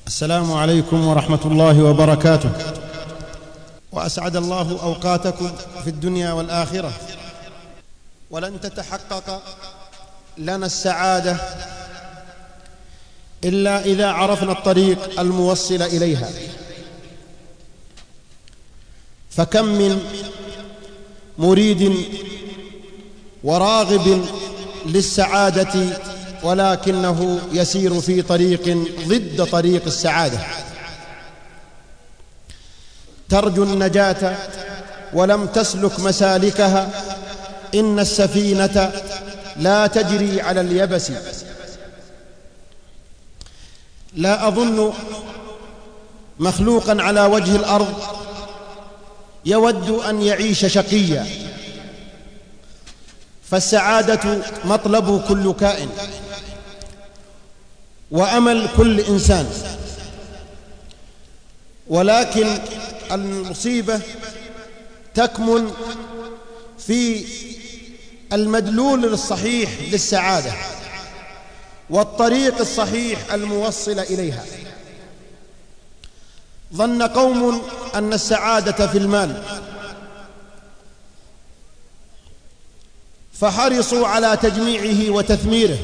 السلام عليكم ورحمة الله وبركاته، وأسعد الله أوقاتكم في الدنيا والآخرة. ولن تتحقق لنا السعادة إلا إذا عرفنا الطريق الموصل إليها. فكم من مريد وراغب للسعادة ولكنه يسير في طريق ضد طريق السعادة. ترجو النجاة ولم تسلك مسالكها، إن السفينة لا تجري على اليبس. لا أظن مخلوقا على وجه الأرض يود أن يعيش شقيا، فالسعادة مطلب كل كائن وأمل كل إنسان، ولكن المصيبة تكمن في المدلول الصحيح للسعادة والطريق الصحيح الموصل إليها. ظن قوم أن السعادة في المال فحرصوا على تجميعه وتثميره،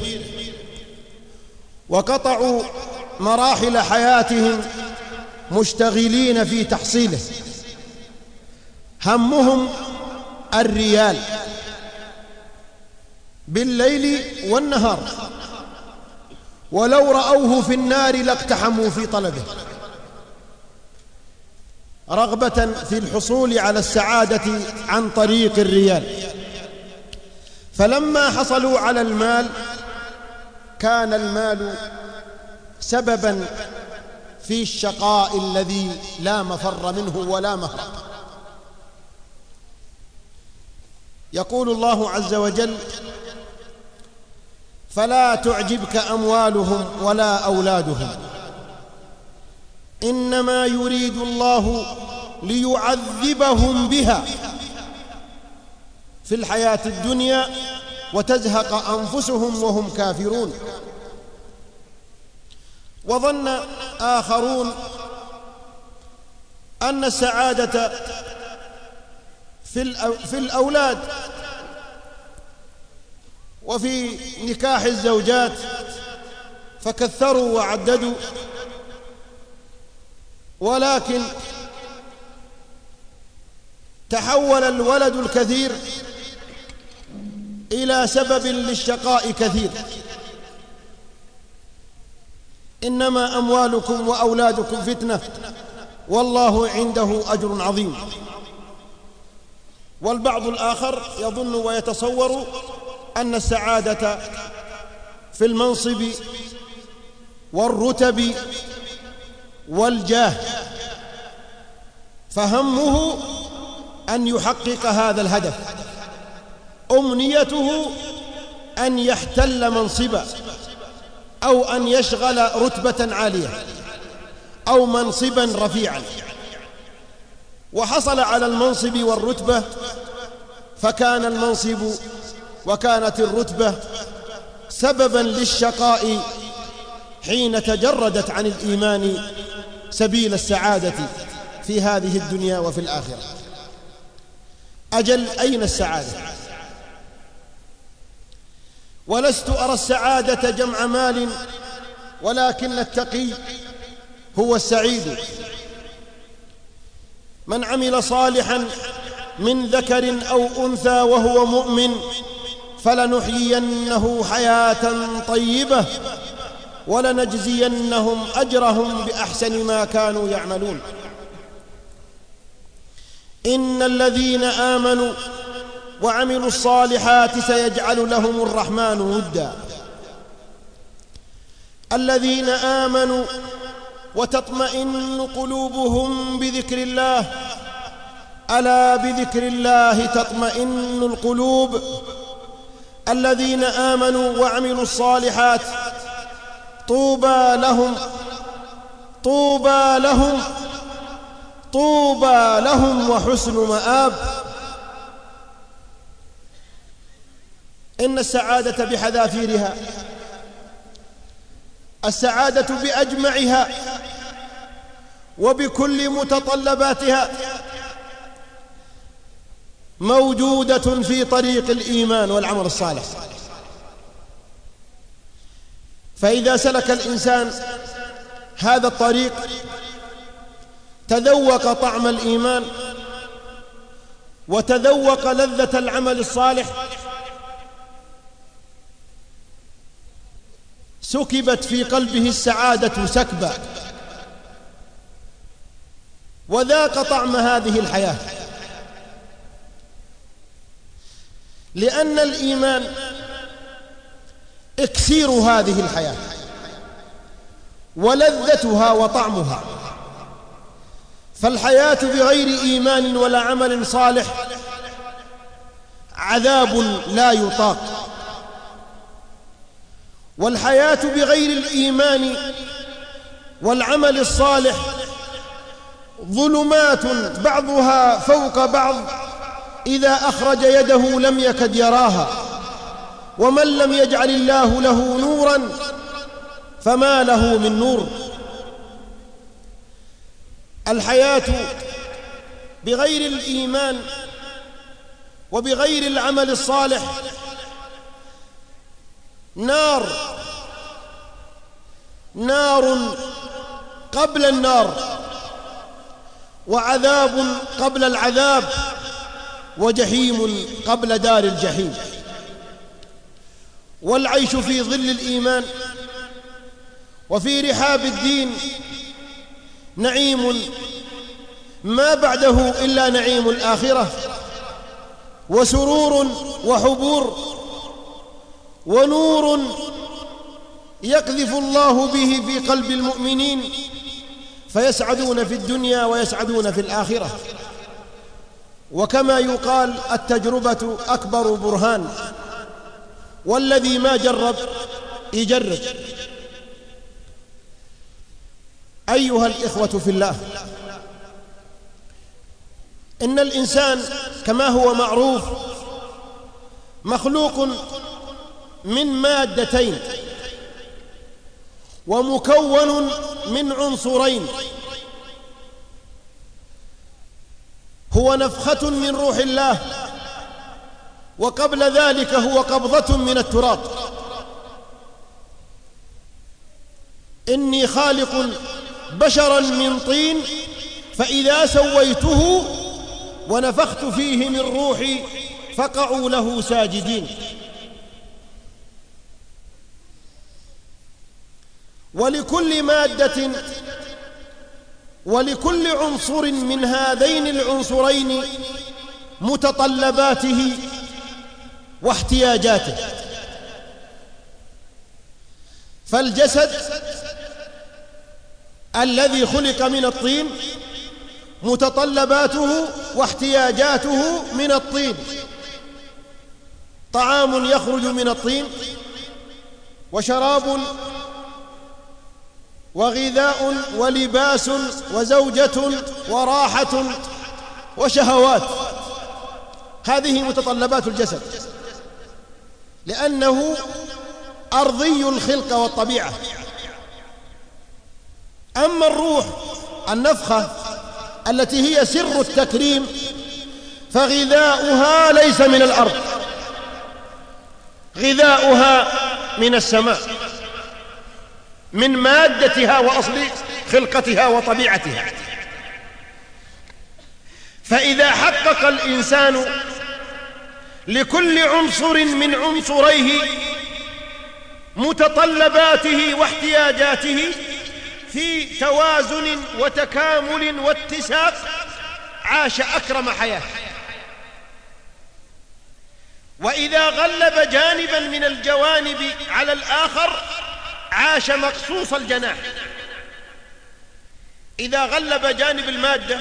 وقطعوا مراحل حياتهم مشتغلين في تحصيله. همهم الريال بالليل والنهار، ولو رأوه في النار لاقتحموا في طلبه، رغبة في الحصول على السعادة عن طريق الريال. فلما حصلوا على المال كان المال سببا في الشقاء الذي لا مفر منه ولا مهرب. يقول الله عز وجل: فلا تعجبك أموالهم ولا أولادهم إنما يريد الله ليعذبهم بها في الحياة الدنيا وتزهق أنفسهم وهم كافرون. وظن آخرون أن السعادة في الأولاد وفي نكاح الزوجات، فكثروا وعددوا، ولكن تحول الولد الكثير إلى سبب للشقاء كثير. إنما أموالكم وأولادكم فتنة والله عنده أجر عظيم. والبعض الآخر يظن ويتصور أن السعادة في المنصب والرتب والجاه، فهمه أن يحقق هذا الهدف، أمنيته أن يحتل منصبا أو أن يشغل رتبة عالية أو منصبا رفيعا، وحصل على المنصب والرتبة، فكان المنصب وكانت الرتبة سببا للشقاء حين تجردت عن الإيمان سبيل السعادة في هذه الدنيا وفي الآخرة. أجل أين السعادة؟ ولست أرى السعادة جمع مال، ولكن التقي هو السعيد. من عمل صالحا من ذكر أو أنثى وهو مؤمن فلنحيينه حياة طيبة ولنجزينهم أجرهم بأحسن ما كانوا يعملون. إن الذين آمنوا وعملوا الصالحات سيجعل لهم الرحمن ودا. الذين آمنوا وتطمئن قلوبهم بذكر الله، ألا بذكر الله تطمئن القلوب. الذين آمنوا وعملوا الصالحات طوبى لهم طوبى لهم طوبى لهم وحسن مآب. إن السعادة بحذافيرها، السعادة بأجمعها وبكل متطلباتها موجودة في طريق الإيمان والعمل الصالح. فإذا سلك الإنسان هذا الطريق تذوق طعم الإيمان وتذوق لذة العمل الصالح، سكبت في قلبه السعادة سكبا، وذاق طعم هذه الحياة. لأن الإيمان إكسير هذه الحياة ولذتها وطعمها. فالحياة بغير إيمان ولا عمل صالح عذاب لا يطاق، والحياة بغير الإيمان والعمل الصالح ظلمات بعضها فوق بعض، إذا أخرج يده لم يكد يراها، ومن لم يجعل الله له نورا فما له من نور. الحياة بغير الإيمان وبغير العمل الصالح نار قبل النار، وعذاب قبل العذاب، وجحيم قبل دار الجحيم. والعيش في ظل الإيمان وفي رحاب الدين نعيم ما بعده إلا نعيم الآخرة، وسرور وحبور ونور يقذف الله به في قلب المؤمنين فيسعدون في الدنيا ويسعدون في الآخرة. وكما يقال التجربة أكبر برهان، والذي ما جرب يجرب. أيها الإخوة في الله، إن الإنسان كما هو معروف مخلوق من مادتين ومكون من عنصرين، هو نفخة من روح الله، وقبل ذلك هو قبضة من التراب. إني خالق بشرا من طين فإذا سويته ونفخت فيه من روحي فقعوا له ساجدين. ولكل مادة ولكل عنصر من هذين العنصرين متطلباته واحتياجاته. فالجسد الذي خلق من الطين متطلباته واحتياجاته من الطين، طعام يخرج من الطين، وشراب، وغذاء، ولباس، وزوجة، وراحة، وشهوات. هذه متطلبات الجسد، لأنه أرضي الخلق والطبيعة. أما الروح النفخة التي هي سر التكريم فغذاؤها ليس من الأرض، غذاؤها من السماء، من مادتها وأصل خلقتها وطبيعتها. فإذا حقق الإنسان لكل عنصر من عنصريه متطلباته واحتياجاته في توازن وتكامل واتساق عاش أكرم حياة. وإذا غلب جانبا من الجوانب على الآخر عاش مقصوص الجناح. إذا غلب جانب المادة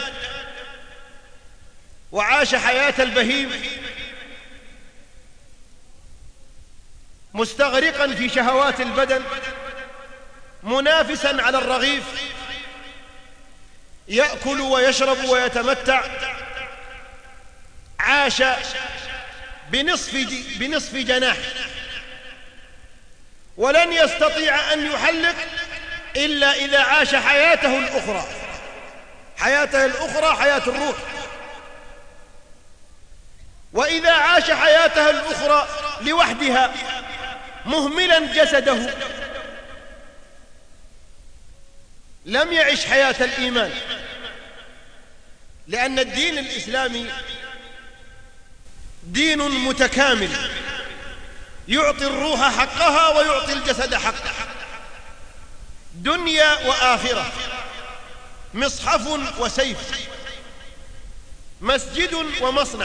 وعاش حياة البهيم مستغرقا في شهوات البدن منافسا على الرغيف، يأكل ويشرب ويتمتع، عاش بنصف جناح، ولن يستطيع أن يحلق إلا إذا عاش حياته الأخرى حياته الأخرى حياة الروح. وإذا عاش حياته الأخرى لوحدها مهملا جسده لم يعش حياة الإيمان، لأن الدين الإسلامي دين متكامل يعطي الروح حقها ويعطي الجسد حقه، دنيا وآخرة، مصحف وسيف، مسجد ومصنع،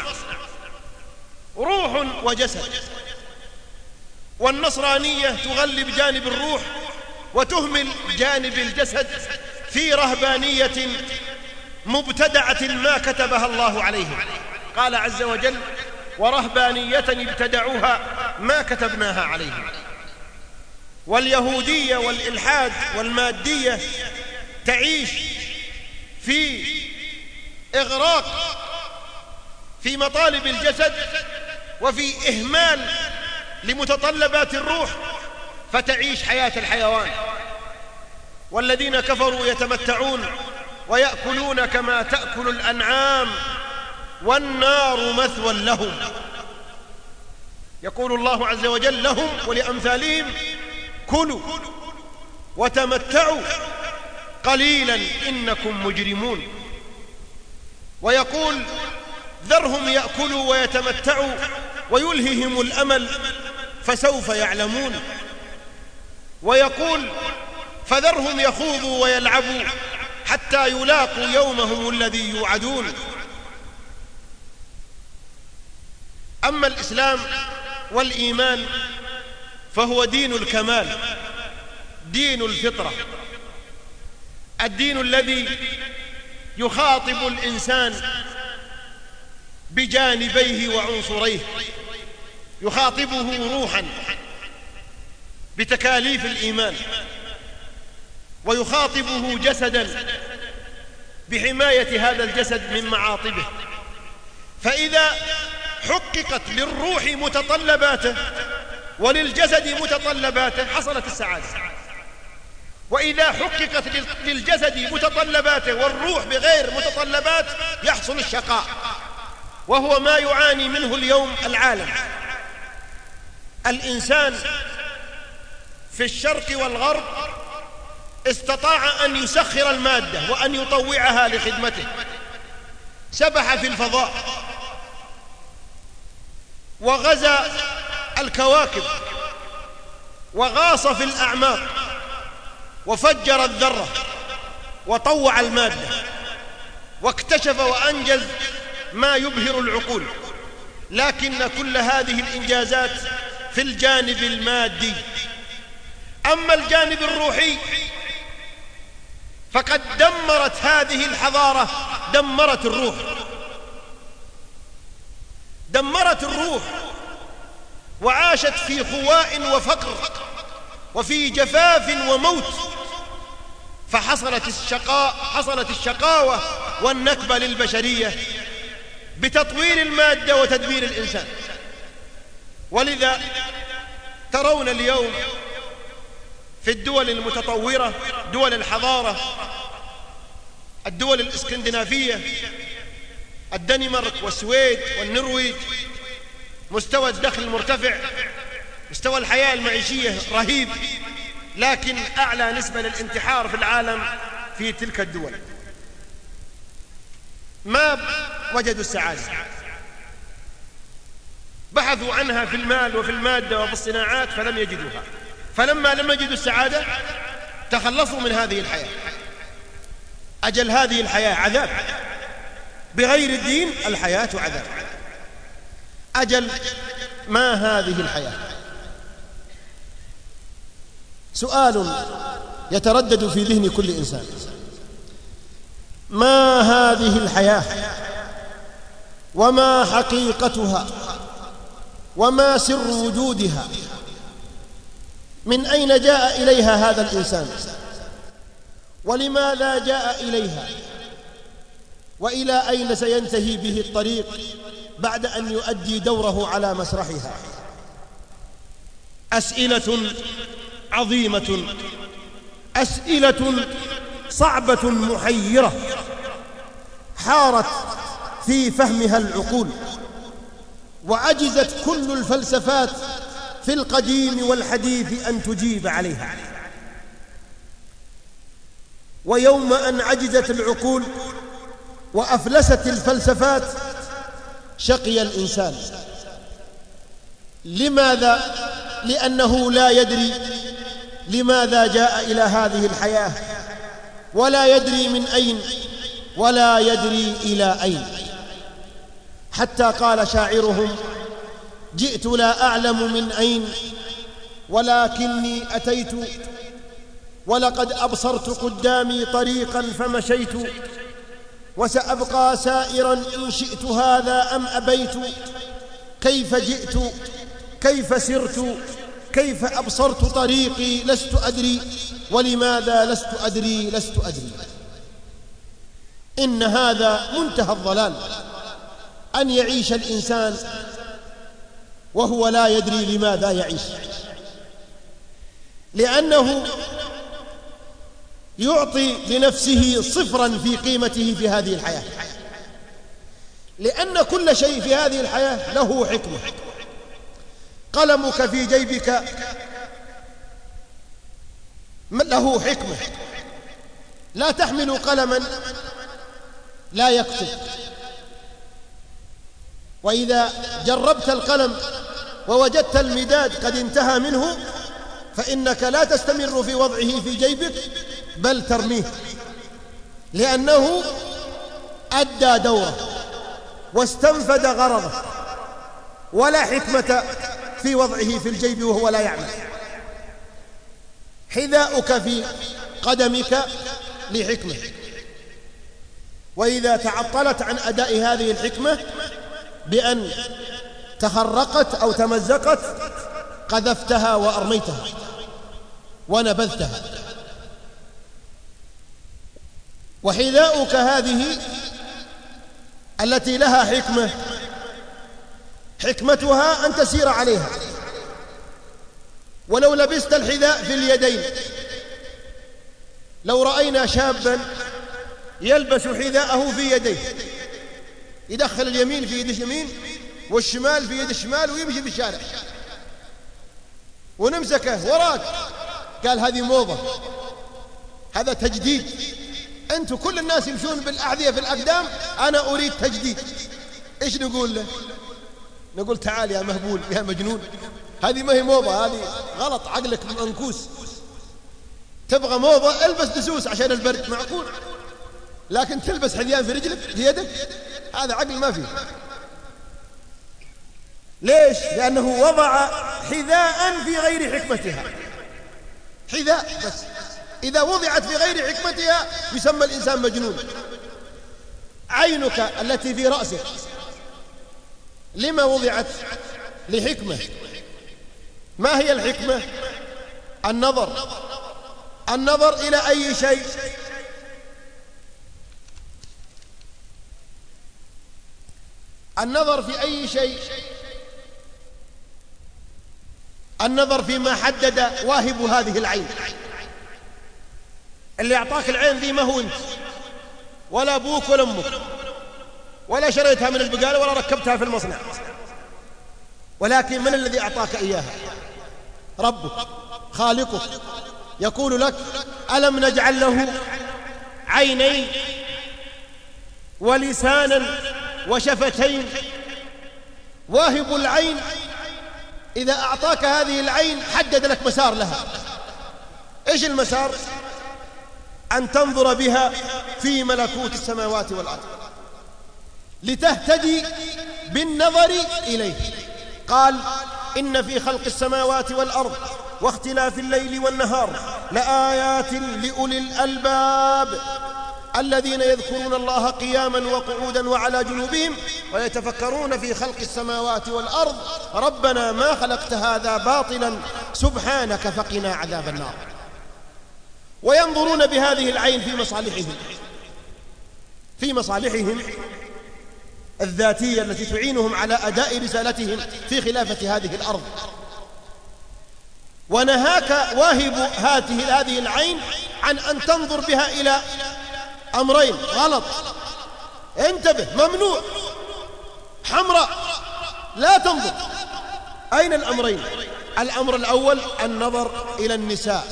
روح وجسد. والنصرانية تغلب جانب الروح وتهمل جانب الجسد في رهبانية مبتدعة ما كتبها الله عليهم. قال عز وجل: ورهبانية ابتدعوها ما كتبناها عليهم. واليهودية والإلحاد والمادية تعيش في إغراق في مطالب الجسد وفي إهمال لمتطلبات الروح، فتعيش حياة الحيوان. والذين كفروا يتمتعون ويأكلون كما تأكل الأنعام والنار مثوى لهم. يقول الله عز وجل لهم ولأمثالهم: كلوا وتمتعوا قليلا إنكم مجرمون. ويقول: ذرهم يأكلوا ويتمتعوا ويلههم الأمل فسوف يعلمون. ويقول: فذرهم يخوضوا ويلعبوا حتى يلاقوا يومهم الذي يوعدون. أما الإسلام والإيمان فهو دين الكمال، دين الفطرة، الدين الذي يخاطب الإنسان بجانبيه وعنصريه، يخاطبه روحا بتكاليف الإيمان، ويخاطبه جسدا بحماية هذا الجسد من معاطبه. فإذا حققت للروح متطلباته وللجسد متطلباته حصلت السعادة، وإذا حققت للجسد متطلباته والروح بغير متطلبات يحصل الشقاء، وهو ما يعاني منه اليوم العالم. الإنسان في الشرق والغرب استطاع أن يسخر المادة وأن يطوعها لخدمته، سبح في الفضاء وغزا الكواكب وغاص في الأعماق وفجر الذرة وطوع المادة واكتشف وأنجز ما يبهر العقول. لكن كل هذه الإنجازات في الجانب المادي. أما الجانب الروحي فقد دمرت هذه الحضارة، دمرت الروح وعاشت في خواء وفقر وفي جفاف وموت، حصلت الشقاوة والنكبة للبشرية بتطوير المادة وتدمير الإنسان. ولذا ترون اليوم في الدول المتطورة، دول الحضارة، الدول الإسكندنافية، الدنمارك والسويد والنرويج، مستوى الدخل مرتفع، مستوى الحياة المعيشية رهيب، لكن أعلى نسبة للانتحار في العالم في تلك الدول. ما وجدوا السعادة، بحثوا عنها في المال وفي المادة وفي الصناعات فلم يجدوها. فلما لم يجدوا السعادة تخلصوا من هذه الحياة. أجل هذه الحياة عذاب، بغير الدين الحياة عذاب. أجل ما هذه الحياة؟ سؤال يتردد في ذهن كل إنسان: ما هذه الحياة؟ وما حقيقتها؟ وما سر وجودها؟ من أين جاء إليها هذا الإنسان؟ ولماذا جاء إليها؟ وإلى أين سينتهي به الطريق بعد أن يؤدي دوره على مسرحها؟ أسئلة عظيمة، أسئلة صعبة محيرة، حارت في فهمها العقول، وعجزت كل الفلسفات في القديم والحديث أن تجيب عليها. ويوم أن عجزت العقول وأفلست الفلسفات شقي الإنسان. لماذا؟ لأنه لا يدري لماذا جاء إلى هذه الحياة، ولا يدري من أين، ولا يدري إلى أين. حتى قال شاعرهم: جئت لا أعلم من أين، ولكني أتيت، ولقد أبصرت قدامي طريقا فمشيت، وسأبقى سائرا إن شئت هذا أم أبيت. كيف جئت، كيف سرت، كيف أبصرت طريقي، لست أدري، ولماذا لست أدري، لست أدري. إن هذا منتهى الضلال، أن يعيش الإنسان وهو لا يدري لماذا يعيش، لأنه يعطي لنفسه صفرا في قيمته في هذه الحياة، لأن كل شيء في هذه الحياة له حكمة. قلمك في جيبك له حكمة، لا تحمل قلما لا يكتب. وإذا جربت القلم ووجدت المداد قد انتهى منه فإنك لا تستمر في وضعه في جيبك، بل ترميه، لأنه أدى دوره واستنفد غرضه، ولا حكمة في وضعه في الجيب وهو لا يعمل. حذاؤك في قدمك لحكمة، وإذا تعطلت عن أداء هذه الحكمة بأن تخرقت أو تمزقت قذفتها وأرميتها ونبذتها. وحذاؤك هذه التي لها حكمة، حكمتها أن تسير عليها. ولو لبست الحذاء في اليدين، لو رأينا شابا يلبس حذاءه في يديه، يدخل اليمين في يد اليمين والشمال في يد الشمال ويمشي في الشارع، ونمسكه وراك قال هذه موضة، هذا تجديد. أنتم كل الناس يمشون بالأحذية في الأقدام، أنا أريد تجديد. إيش نقول له؟ نقول تعال يا مهبول يا مجنون، هذه ما هي موضة، هذه غلط، عقلك منكوس. تبغى موضة البس دسوس عشان البرد، معقول؟ لكن تلبس حذيان في رجلك في يدك، هذا عقل ما فيه. ليش؟ لأنه وضع حذاء في غير حكمتها. حذاء بس إذا وضعت في غير حكمتها يسمى الإنسان مجنون. عينك التي في رأسك لما وضعت؟ لحكمة. ما هي الحكمة؟ النظر. النظر إلى أي شيء؟ النظر في أي شيء؟ النظر فيما حدد واهب هذه العين. اللي أعطاك العين ذي ما هو أنت، ولا أبوك ولا أمك، ولا شريتها من البقالة ولا ركبتها في المصنع، ولكن من الذي أعطاك إياها؟ ربك خالقك. يقول لك: ألم نجعل له عينين ولسانا وشفتين؟ واهب العين إذا أعطاك هذه العين حدد لك مسار لها. إيش المسار؟ أن تنظر بها في ملكوت السماوات والأرض لتهتدي بالنظر إليه. قال: إن في خلق السماوات والأرض واختلاف الليل والنهار لآيات لأولي الألباب الذين يذكرون الله قياما وقعودا وعلى جنوبهم ويتفكرون في خلق السماوات والأرض ربنا ما خلقت هذا باطلا سبحانك فقنا عذاب النار. وينظرون بهذه العين في مصالحهم الذاتية التي تعينهم على أداء رسالتهم في خلافة هذه الأرض. ونهاك واهب هذه العين عن أن تنظر بها إلى أمرين غلط: انتبه، ممنوع. حمراء لا تنظر. أين الأمرين؟ الأمر الأول النظر إلى النساء،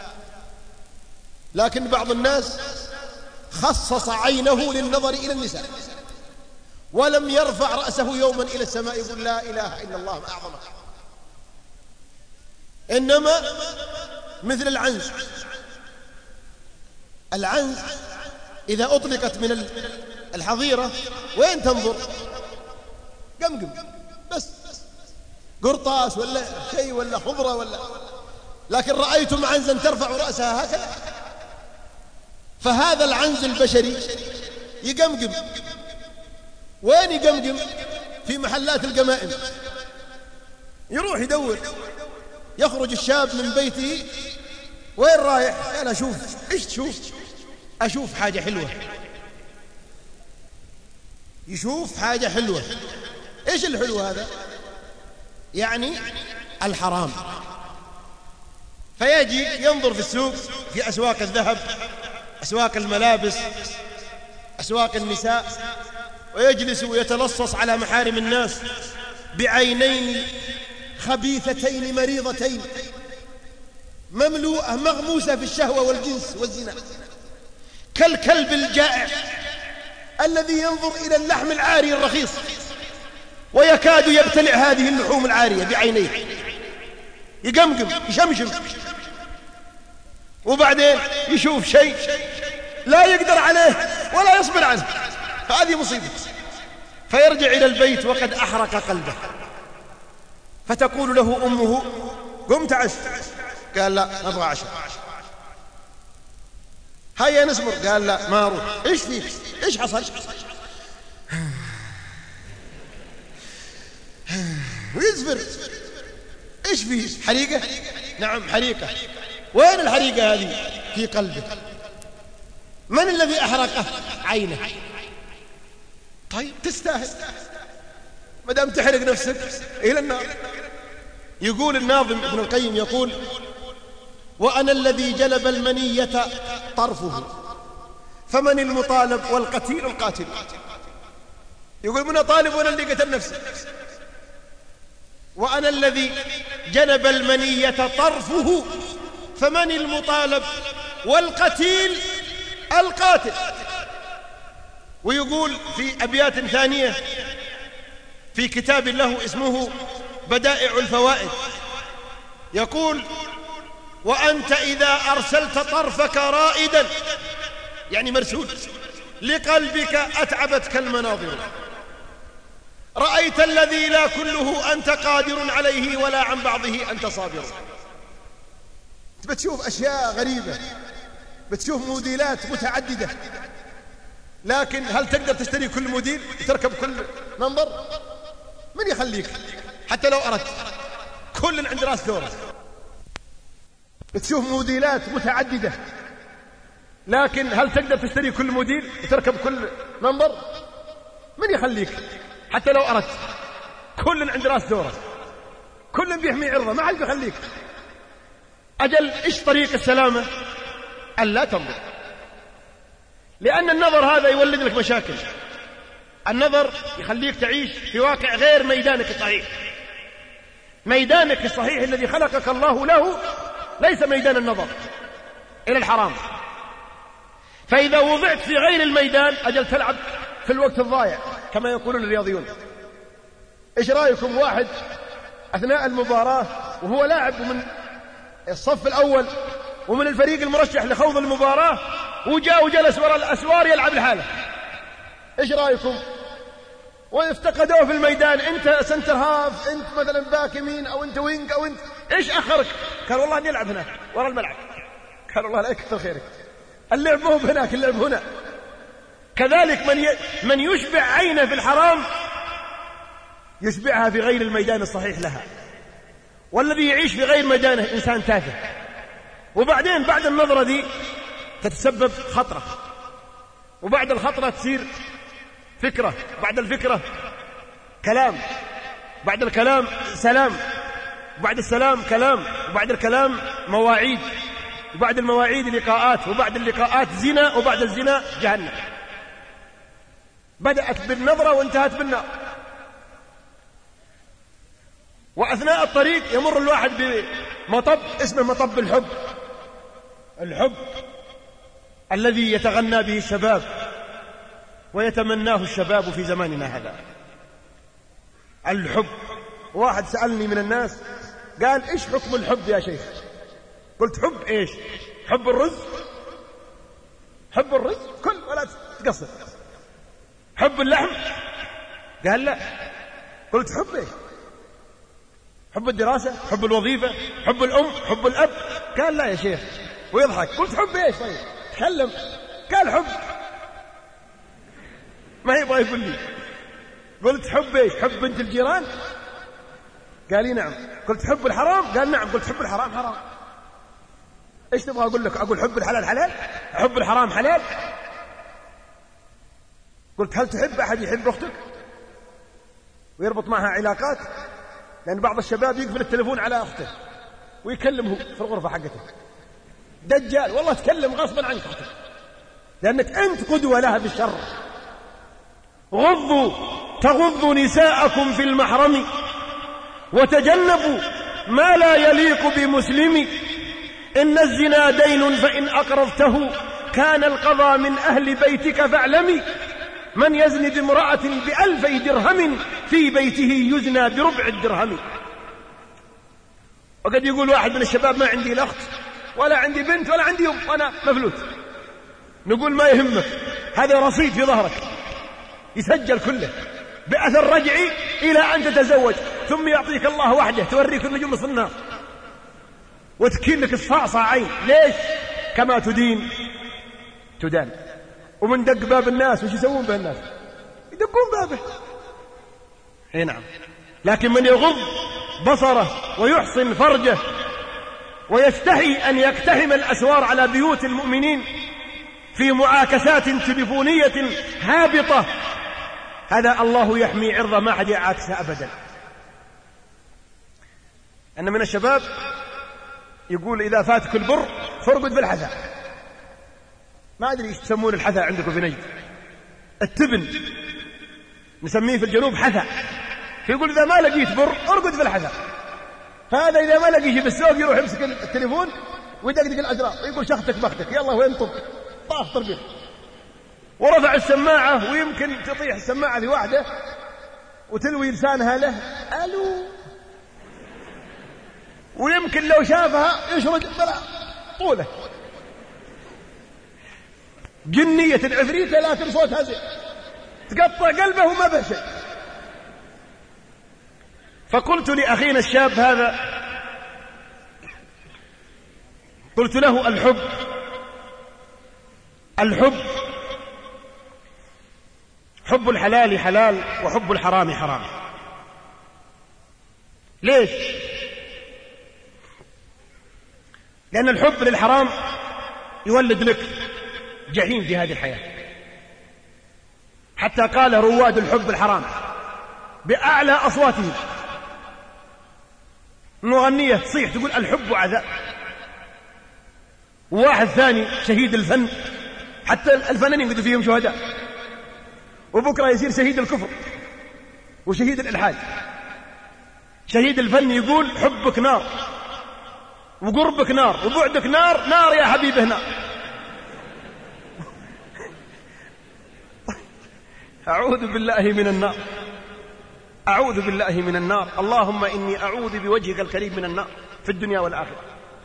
لكن بعض الناس خصص عينه للنظر إلى النساء ولم يرفع رأسه يوما إلى السماء يقول لا إله إلا الله ما أعظمك. إنما مثل العنز، العنز إذا أطلقت من الحظيرة وين تنظر؟ قمقم بس، قرطاس ولا شيء ولا خضرة ولا، لكن رأيتم عنزا ترفع رأسها هكذا. فهذا العنز البشري يقمقم. وين يقمقم؟ في محلات القمائم، يروح يدور. يخرج الشاب من بيته، وين رايح؟ قال أشوف. إيش تشوف؟ أشوف حاجة حلوة. يشوف حاجة حلوة. إيش الحلو هذا؟ يعني الحرام. فيجي ينظر في السوق، في أسواق الذهب، أسواق الملابس، أسواق النساء، ويجلس ويتلصص على محارم الناس بعينين خبيثتين مريضتين مملوءة مغموسة في الشهوة والجنس والزنا، كالكلب الجائع الذي ينظر إلى اللحم العاري الرخيص ويكاد يبتلع هذه اللحوم العارية بعينيه. يقمقم يشمشم، وبعدين يشوف شيء لا يقدر عليه ولا يصبر عنه، فهذه مصيبة. فيرجع إلى البيت وقد أحرق قلبه، فتقول له أمه قم تعش. قال لا نبغى عشاء. هيا نسمر. قال لا ما أروح. إيش فيك؟ إيش حصل؟ ويزفر. إيش فيه؟ حريقة؟ نعم حريقة. وين الحريقة هذه؟ في قلبه. من الذي أحرقه؟ عينه. طيب تستاهل، ما دام تحرق نفسك إلى النار. يقول الناظم ابن القيم، يقول وأنا الذي جلب المنية طرفه فمن المطالب والقتيل القاتل. يقول من طالب وأنا اللي قتل نفسي. وأنا الذي جلب المنية طرفه فمن المطالب والقتيل القاتل. ويقول في أبيات ثانية في كتاب له اسمه بدائع الفوائد، يقول وأنت إذا أرسلت طرفك رائدا، يعني مرسول، لقلبك أتعبتك المناظر، رأيت الذي لا كله أنت قادر عليه ولا عن بعضه أنت صابر. بتشوف أشياء غريبة، بتشوف موديلات متعددة، لكن هل تقدر تشتري كل موديل وتركب كل منظر؟ من يخليك؟ حتى لو أردت، كل عند راس ثورة. بتشوف موديلات متعددة، لكن هل تقدر تشتري كل موديل وتركب كل منظر؟ من يخليك؟ حتى لو أردت، كل عند راس ثورة، كل بيحمي عرضه، ما حد بيخليك. أجل إيش طريق السلامة؟ ألا تنظر، لأن النظر هذا يولد لك مشاكل. النظر يخليك تعيش في واقع غير ميدانك الصحيح. ميدانك الصحيح الذي خلقك الله له ليس ميدان النظر إلى الحرام. فإذا وضعت في غير الميدان أجل تلعب في الوقت الضايع كما يقولون الرياضيون. إيش رأيكم واحد أثناء المباراة وهو لاعب من الصف الأول ومن الفريق المرشح لخوض المباراة وجاء وجلس وراء الأسوار يلعب لحاله؟ إيش رأيكم؟ وافتقدوه في الميدان، أنت سنتر هاف، أنت مثلا باك يمين، أو أنت وينج، أو أنت إيش أخرك؟ قال والله أني ألعب هناك وراء الملعب. قال والله لا يكثر خيرك، اللعب مو هناك، اللعب هنا. كذلك من يشبع عينه في الحرام يشبعها في غير الميدان الصحيح لها، والذي يعيش في غير ميدانه إنسان تافه. وبعدين بعد النظرة دي تتسبب خطرة، وبعد الخطرة تصير فكرة، بعد الفكرة كلام، بعد الكلام سلام، وبعد السلام كلام، وبعد الكلام مواعيد، وبعد المواعيد لقاءات، وبعد اللقاءات زنا، وبعد الزنا جهنم. بدأت بالنظرة وانتهت بالنار. وأثناء الطريق يمر الواحد بمطب اسمه مطب الحب، الحب الذي يتغنى به الشباب ويتمناه الشباب في زماننا هذا. الحب. واحد سألني من الناس قال إيش حكم الحب يا شيخ؟ قلت حب إيش؟ حب الرز؟ حب الرز كل ولا تقصر. حب اللحم؟ قال لا. قلت حب إيش؟ حب الدراسة؟ حب الوظيفة؟ حب الأم؟ حب الأب؟ قال لا يا شيخ ويضحك. قلت حب إيش طيب؟ تكلم. قال حب، ما يبغى يقول لي. قلت حب إيش؟ حب بنت الجيران؟ قال لي نعم. قلت حب الحرام؟ قال نعم. قلت حب الحرام حرام. إيش تبغى أقول لك؟ أقول حب الحلال حلال؟ حب الحرام حلال؟ قلت هل تحب أحد يحب أختك ويربط معها علاقات؟ لأن بعض الشباب يقفل التلفون على أخته ويكلمه في الغرفة حقته. دجال والله تكلم غصبا عنك أختك، لأنك أنت قدوة لها بالشر. تغضوا نساءكم في المحرم وتجنبوا ما لا يليق بمسلم. إن الزنا دين فإن أقرضته كان القضاء من أهل بيتك فاعلمي. من يزني بامرأة ب2000 درهم في بيته يزنى بربع الدرهم. وقد يقول واحد من الشباب ما عندي لا أخت ولا عندي بنت ولا عندي أم وأنا مفلوت. نقول ما يهمك، هذا رصيد في ظهرك يسجل كله بأثر رجعي إلى أن تتزوج، ثم يعطيك الله وحده توريك النجوم الصناع وتكين لك الصعصعين. ليش؟ كما تدين تدان. ومن دق باب الناس وش يسوون به الناس؟ يدقون بابه. اي نعم. لكن من يغض بصره ويحصن فرجه ويستحي أن يقتحم الأسوار على بيوت المؤمنين في معاكسات تليفونية هابطة، هذا الله يحمي عرضه، ما حد يعاكسه أبدا. أن من الشباب يقول إذا فاتك البر فارقد في الحذاء. ما أدري إيش تسمون الحذاء عندكم في نجد. التبن نسميه في الجنوب حذاء. فيقول إذا ما لقيت بر ارقد في الحذاء. هذا إذا ما لقيه بالسوق يروح يمسك التليفون ويدقدق الأزرار ويقول شختك بختك يلا وين طب طاف طربيح، ورفع السماعة ويمكن تطيح السماعة لوحده وتلوي لسانها له ألو، ويمكن لو شافها يشرد بلا طوله. جنية العفريتة لكن صوتها زين تقطع قلبه وما به شيء. فقلت لأخينا الشاب هذا، قلت له الحب حب الحلال حلال وحب الحرام حرام. ليش؟ لأن الحب للحرام يولد لك جحيم في هذه الحياة. حتى قال رواد الحب الحرام بأعلى أصواتهم، مغنية تصيح تقول الحب عذاب، وواحد ثاني شهيد الفن، حتى الفنانين قد فيهم شهداء، وبكرة يصير شهيد الكفر وشهيد الإلحاد. شهيد الفن يقول حبك نار وقربك نار وبعدك نار، نار يا حبيبه نار. أعوذ بالله من النار، أعوذ بالله من النار. اللهم إني أعوذ بوجهك الكريم من النار في الدنيا والآخرة.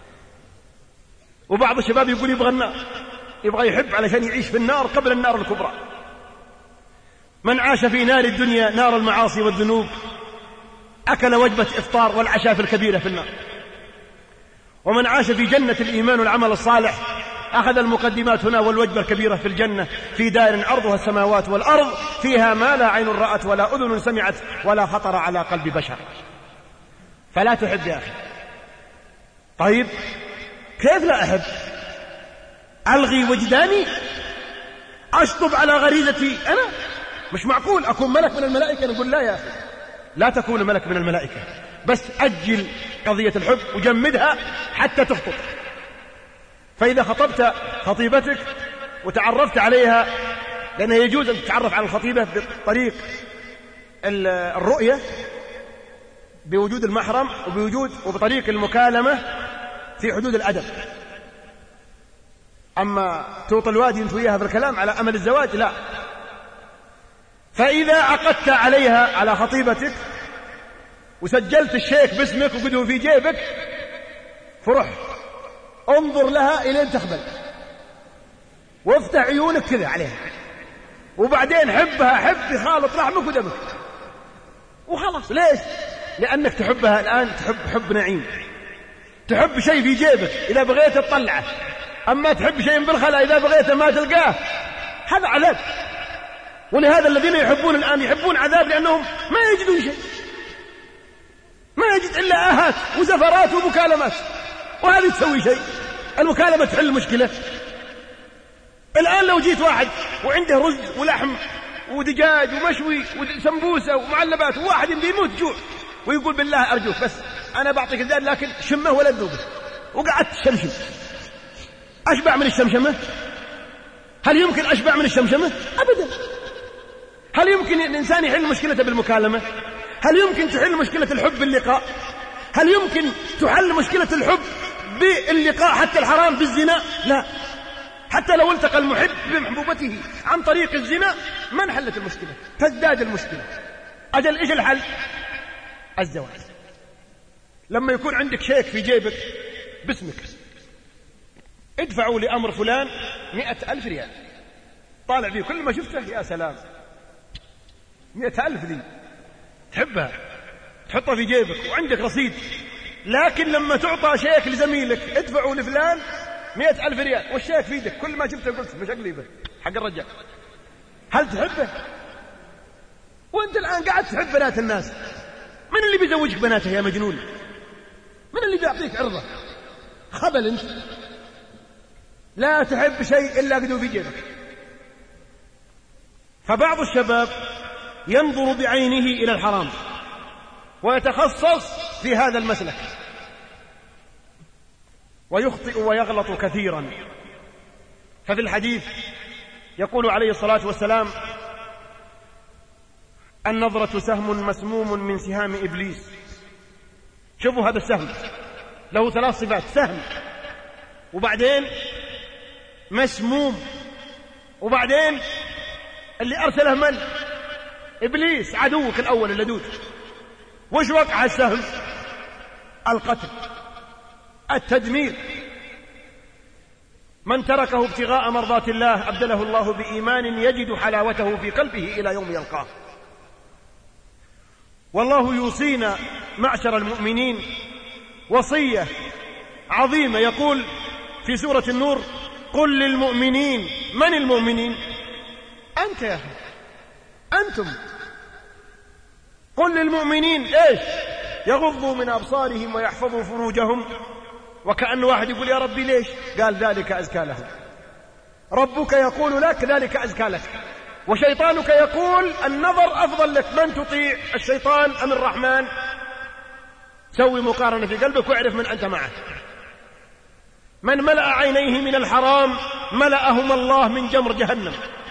وبعض الشباب يقول يبغى النار، يبغى يحب علشان يعيش في النار قبل النار الكبرى. من عاش في نار الدنيا نار المعاصي والذنوب أكل وجبة إفطار والعشاء في الكبيرة في النار. ومن عاش في جنة الإيمان والعمل الصالح أخذ المقدمات هنا والوجبة الكبيرة في الجنة، في دار عرضها السماوات والأرض، فيها ما لا عين رأت ولا أذن سمعت ولا خطر على قلب بشر. فلا تحب يا أخي. طيب كيف لا أحب؟ ألغي وجداني؟ أشطب على غريزتي أنا؟ مش معقول أكون ملك من الملائكة. نقول لا يا أخي، لا تكون ملك من الملائكة، بس أجل قضية الحب وجمدها حتى تخطب. فإذا خطبت خطيبتك وتعرفت عليها لأنه يجوز أن تتعرف على الخطيبة بطريق الرؤية بوجود المحرم وبطريق المكالمة في حدود الأدب. أما توطي الوادي أنت وياها بالكلام على أمل الزواج لا. فإذا عقدت عليها على خطيبتك وسجلت الشيك باسمك وقده في جيبك فرح انظر لها إلين تقبل وافتح عيونك كذا عليها، وبعدين حبها حب خالط لحمك ودمك وخلاص. ليش؟ لأنك تحبها الآن، تحب حب نعيم، تحب شيء في جيبك إذا بغيت تطلعه، أما تحب شيء بالخلا إذا بغيت ما تلقاه، هذا عذاب. ولهذا الذين يحبون الآن يحبون عذاب، لأنهم ما يجدون شيء، ما يجد إلا آهات وزفرات ومكالمات، وهذه تسوي شيء؟ المكالمة تحل المشكلة؟ الآن لو جيت واحد وعنده رز ولحم ودجاج ومشوي وسمبوسة ومعلبات وواحد يموت جوع ويقول بالله أرجوك بس أنا بعطيك الزاد لكن شمه ولا تذوقه، وقعدت تشمشم، أشبع من الشمشمة؟ هل يمكن أشبع من الشمشمة؟ أبدا. هل يمكن الإنسان يحل مشكلته بالمكالمة؟ هل يمكن تحل مشكلة الحب باللقاء؟ هل يمكن تحل مشكلة الحب باللقاء حتى الحرام بالزنا؟ لا. حتى لو التقى المحب بمحبوبته عن طريق الزنا ما انحلت المشكلة، تزداد المشكلة. أجل إيش الحل؟ الزواج. لما يكون عندك شيك في جيبك باسمك، ادفعوا لأمر فلان 100,000 ريال، طالع فيه كل ما شفته يا سلام 100,000 ذي تحبها تحطها في جيبك وعندك رصيد. لكن لما تعطى شيك لزميلك ادفعوا لفلان 100,000 ريال والشيك في يدك، كل ما شفته قلت مش أقليبه حق الرجال، هل تحبه؟ وانت الآن قاعد تحب بنات الناس، من اللي بيزوجك بناته يا مجنون؟ من اللي بيعطيك عرضه؟ خبل انت. لا تحب شيء إلا قدو في جيبك. فبعض الشباب ينظر بعينه إلى الحرام ويتخصص في هذا المسلك ويخطئ ويغلط كثيرا. ففي الحديث يقول عليه الصلاة والسلام: النظرة سهم مسموم من سهام إبليس. شوفوا هذا السهم له 3 صفات: سهم، وبعدين مسموم، وبعدين اللي أرسله من؟ إبليس عدوك الأول اللدود. وش وقع السهم؟ القتل، التدمير. من تركه ابتغاء مرضات الله أبدله الله بإيمان يجد حلاوته في قلبه إلى يوم يلقاه. والله يوصينا معشر المؤمنين وصية عظيمة، يقول في سورة النور: قل للمؤمنين. من المؤمنين؟ أنت يا أخي، أنتم. قل للمؤمنين إيش؟ يغضوا من أبصارهم ويحفظوا فروجهم. وكأن واحد يقول: يا ربي ليش؟ قال: ذلك أزكى لهم. ربك يقول لك: ذلك أزكى لك. وشيطانك يقول: النظر أفضل لك. من تطيع، الشيطان أم الرحمن؟ سوي مقارنة في قلبك واعرف من أنت معه. من ملأ عينيه من الحرام ملأهما الله من جمر جهنم.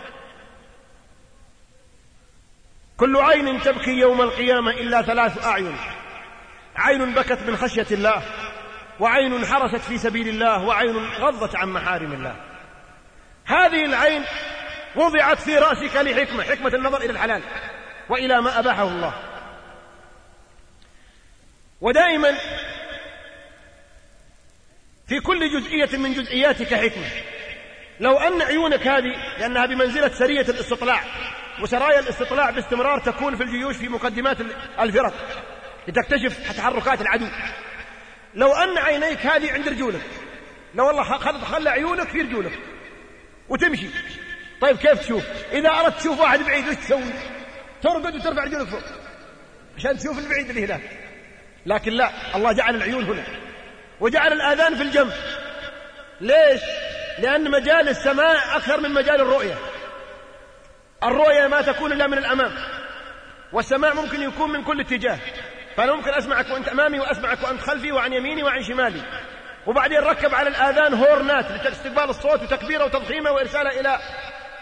كل عين تبكي يوم القيامة إلا 3 أعين: عين بكت من خشية الله، وعين حرست في سبيل الله، وعين غضت عن محارم الله. هذه العين وضعت في رأسك لحكمة، حكمة النظر إلى الحلال وإلى ما أباحه الله. ودائما في كل جزئية من جزئياتك حكمة. لو أن عيونك هذه، لأنها بمنزلة سرية الاستطلاع، وسرايا الاستطلاع باستمرار تكون في الجيوش في مقدمات الفرق لتكتشف تحركات العدو. لو أن عينيك هذه عند رجولك، لو الله خلى عيونك في رجولك وتمشي، طيب كيف تشوف؟ إذا أردت تشوف واحد بعيد وش تسوي؟ ترقد وترفع رجولك فوق عشان تشوف البعيد اللي هناك. لكن لا، الله جعل العيون هنا وجعل الآذان في الجنب. ليش؟ لأن مجال السماع أكثر من مجال الرؤية. الرؤية ما تكون إلا من الأمام، والسماع ممكن يكون من كل اتجاه. فأنا ممكن أسمعك وأنت أمامي، وأسمعك وأنت خلفي، وعن يميني وعن شمالي. وبعدين ركب على الآذان هورنات لاستقبال الصوت وتكبيره وتضخيمه وإرساله إلى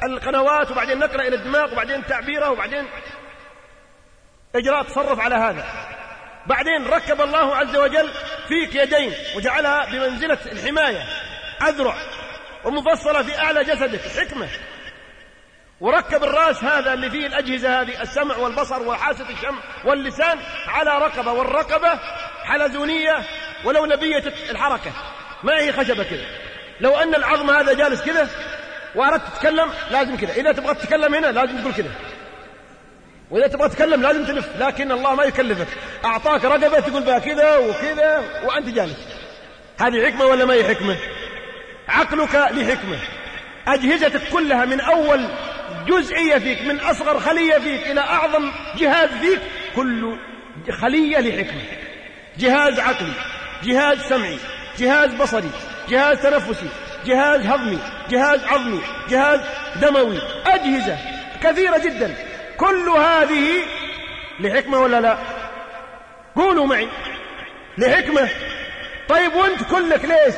القنوات، وبعدين نقرأ إلى الدماغ، وبعدين تعبيره، وبعدين إجراء تصرف على هذا. بعدين ركب الله عز وجل فيك يدين وجعلها بمنزلة الحماية، أذرع ومفصلة في أعلى جسدك، حكمة. وركب الرأس هذا اللي فيه الأجهزة هذه، السمع والبصر وحاسة الشم واللسان، على رقبة، والرقبة حلزونية ولولبية الحركة، ما هي خشبة كذا. لو أن العظم هذا جالس كذا وأردت تتكلم لازم كذا، إذا تبغى تتكلم هنا لازم تقول كذا، وإذا تبغى تتكلم لازم تلف. لكن الله ما يكلفك، أعطاك رقبة تقول بها كذا وكذا وأنت جالس. هذه حكمة ولا ما هي حكمة؟ عقلك لحكمة، أجهزتك كلها من أول جزئية فيك، من أصغر خلية فيك إلى أعظم جهاز فيك، كل خلية لحكمة. جهاز عقلي، جهاز سمعي، جهاز بصري، جهاز تنفسي، جهاز هضمي، جهاز عظمي، جهاز دموي، أجهزة كثيرة جدا، كل هذه لحكمة ولا لا؟ قولوا معي، لحكمة. طيب وانت كلك ليش؟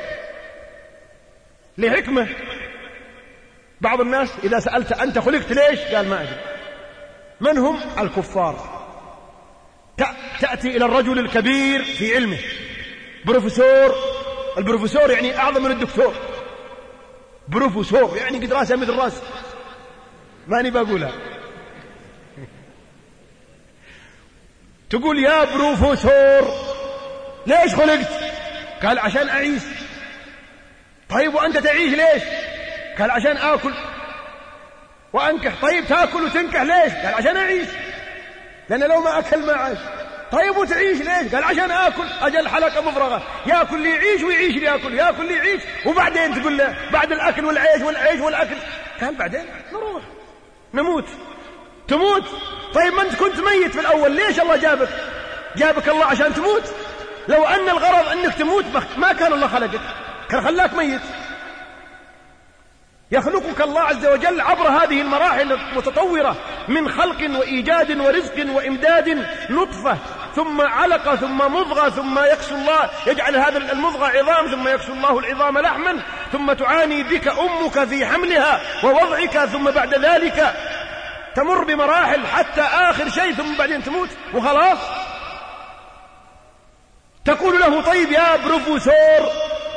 لحكمة. بعض الناس إذا سألت أنت خلقت ليش؟ قال ما أدري. من هم؟ الكفار. تأتي إلى الرجل الكبير في علمه، بروفيسور. البروفيسور يعني أعظم من الدكتور، بروفيسور يعني قد راسه مثل راس، ماني بقولها. تقول يا بروفيسور ليش خلقت؟ قال عشان أعيش. طيب وأنت تعيش ليش؟ قال عشان آكل وأنكح. طيب تأكل وتنكح ليش؟ قال عشان أعيش، لأن لو ما أكل ما عاش. طيب وتعيش ليش؟ قال عشان آكل. أجل حلقة مفرغة، يأكل لي يعيش ويعيش لي يأكل، يأكل لي يعيش. وبعدين تقول له بعد الأكل والعيش والعيش والأكل، قال بعدين نروح نموت. تموت. طيب ما أنت كنت ميت في الأول، ليش الله جابك الله عشان تموت؟ لو أن الغرض أنك تموت ما كان الله خلقك، كان خلاك ميت. يخلقك الله عز وجل عبر هذه المراحل المتطورة من خلق وإيجاد ورزق وإمداد، نطفة ثم علقة ثم مضغة، ثم يكسو الله يجعل هذا المضغة عظام، ثم يكسو الله العظام لحما، ثم تعاني بك أمك في حملها ووضعك، ثم بعد ذلك تمر بمراحل حتى آخر شيء، ثم بعدين تموت وخلاص. تقول له طيب يا بروفيسور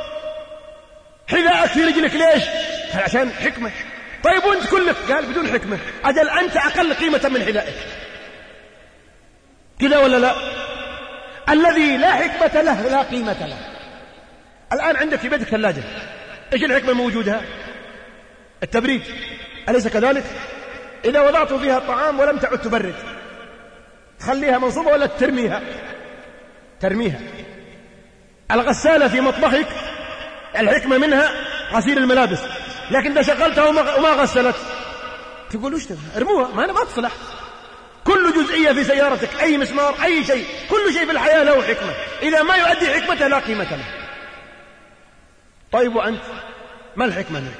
حذاءك في رجلك ليش؟ عشان حكمة. طيب وانت كلك؟ قال بدون حكمة. أجل أنت أقل قيمة من حذائك، كذا ولا لا؟ الذي لا حكمة له لا قيمة له. الآن عندك في بيتك ثلاجة، إيش الحكمة موجودها؟ التبريد، أليس كذلك؟ إذا وضعت فيها الطعام ولم تعد تبرد، تخليها منصوبة ولا ترميها. الغسالة في مطبخك الحكمة منها غسيل الملابس، لكن إذا شغلتها وما غسلت تقول وش ارموها، ما تصلح. كل جزئية في سيارتك، أي مسمار، أي شيء، كل شيء في الحياة له حكمة، إذا ما يؤدي حكمته لا قيمة له. طيب وأنت ما الحكمة منه؟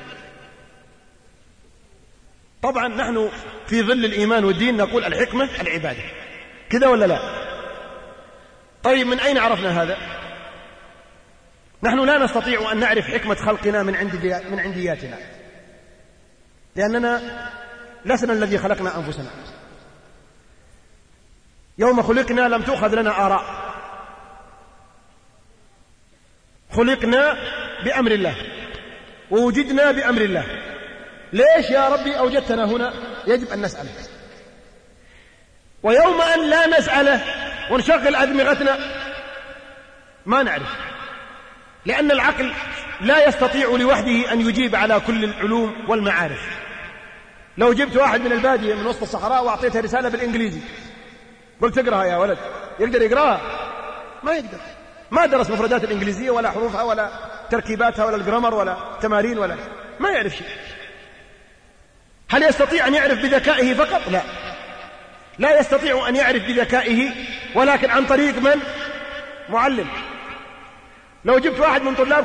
طبعا نحن في ظل الإيمان والدين نقول الحكمة العبادة، كذا ولا لا؟ طيب من أين عرفنا هذا؟ نحن لا نستطيع أن نعرف حكمة خلقنا من عندياتنا، لأننا لسنا الذي خلقنا أنفسنا. يوم خلقنا لم تؤخذ لنا آراء، خلقنا بأمر الله ووجدنا بأمر الله. ليش يا ربي أوجدتنا هنا؟ يجب أن نسأله. ويوم أن لا نسأله ونشغل أدمغتنا ما نعرف، لأن العقل لا يستطيع لوحده أن يجيب على كل العلوم والمعارف. لو جبت واحد من البادية من وسط الصحراء وأعطيته رسالة بالإنجليزي قلت اقرأها يا ولد، يقدر يقرأها؟ ما يقدر، ما درس مفردات الإنجليزية ولا حروفها ولا تركيباتها ولا الجرامر ولا تمارين ولا ما يعرف شيء. هل يستطيع أن يعرف بذكائه فقط؟ لا يستطيع أن يعرف بذكائه، ولكن عن طريق من؟ معلم. لو جبت واحد من طلاب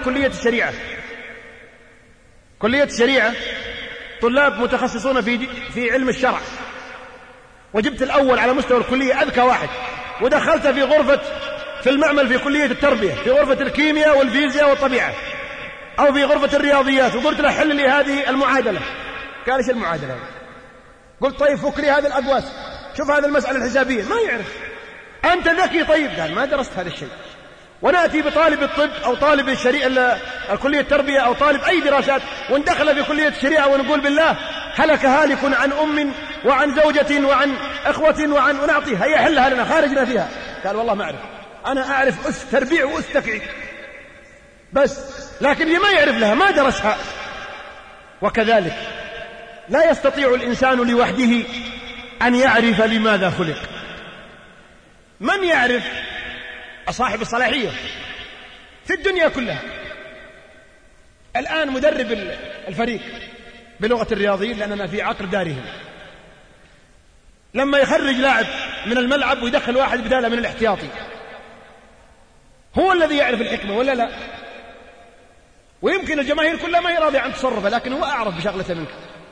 كلية الشريعة طلاب متخصصون في علم الشرع، وجبت الأول على مستوى الكلية أذكى واحد، ودخلت في المعمل في كلية التربية في غرفة الكيمياء والفيزياء والطبيعة، أو في غرفة الرياضيات، وقلت له حل لي هذه المعادلة، قال إيش المعادلة هذه؟ قلت طيب فك لي هذه الأقواس، شوف هذه المسألة الحسابية، ما يعرف. أنت ذكي طيب، قال ما درست هذا الشيء. ونأتي بطالب الطب أو طالب الكلية التربية أو طالب أي دراسات وندخل في كلية الشريعة ونقول بالله هلك هالك عن أم وعن زوجة وعن أخوة ونعطيها هي حلها لنا خارجنا فيها. قال والله ما أعرف، أنا أعرف أس تربيع وأس تكعيب بس، لكن اللي ما يعرف لها ما درسها. وكذلك لا يستطيع الإنسان لوحده أن يعرف لماذا خلق. من يعرف؟ صاحب الصلاحية في الدنيا كلها. الآن مدرب الفريق بلغة الرياضيين لأننا في عقر دارهم، لما يخرج لاعب من الملعب ويدخل واحد بداله من الاحتياطي، هو الذي يعرف الحكمة ولا لا؟ ويمكن الجماهير كلها ما هي راضية عن تصرفه، لكن هو أعرف بشغلته منك.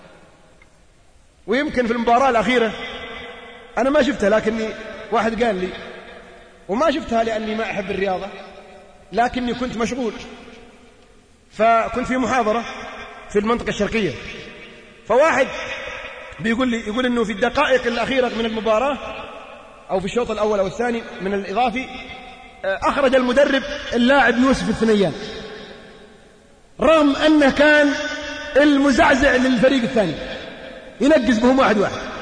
ويمكن في المباراة الأخيرة أنا ما شفتها، لكني واحد قال لي، وما شفتها لأني ما أحب الرياضة، لكني كنت مشغول، فكنت في محاضرة في المنطقة الشرقية، فواحد يقول إنه في الدقائق الأخيرة من المباراة أو في الشوط الأول أو الثاني من الإضافي أخرج المدرب اللاعب يوسف الثنيان، رغم أنه كان المزعزع للفريق الثاني ينقز بهم واحد.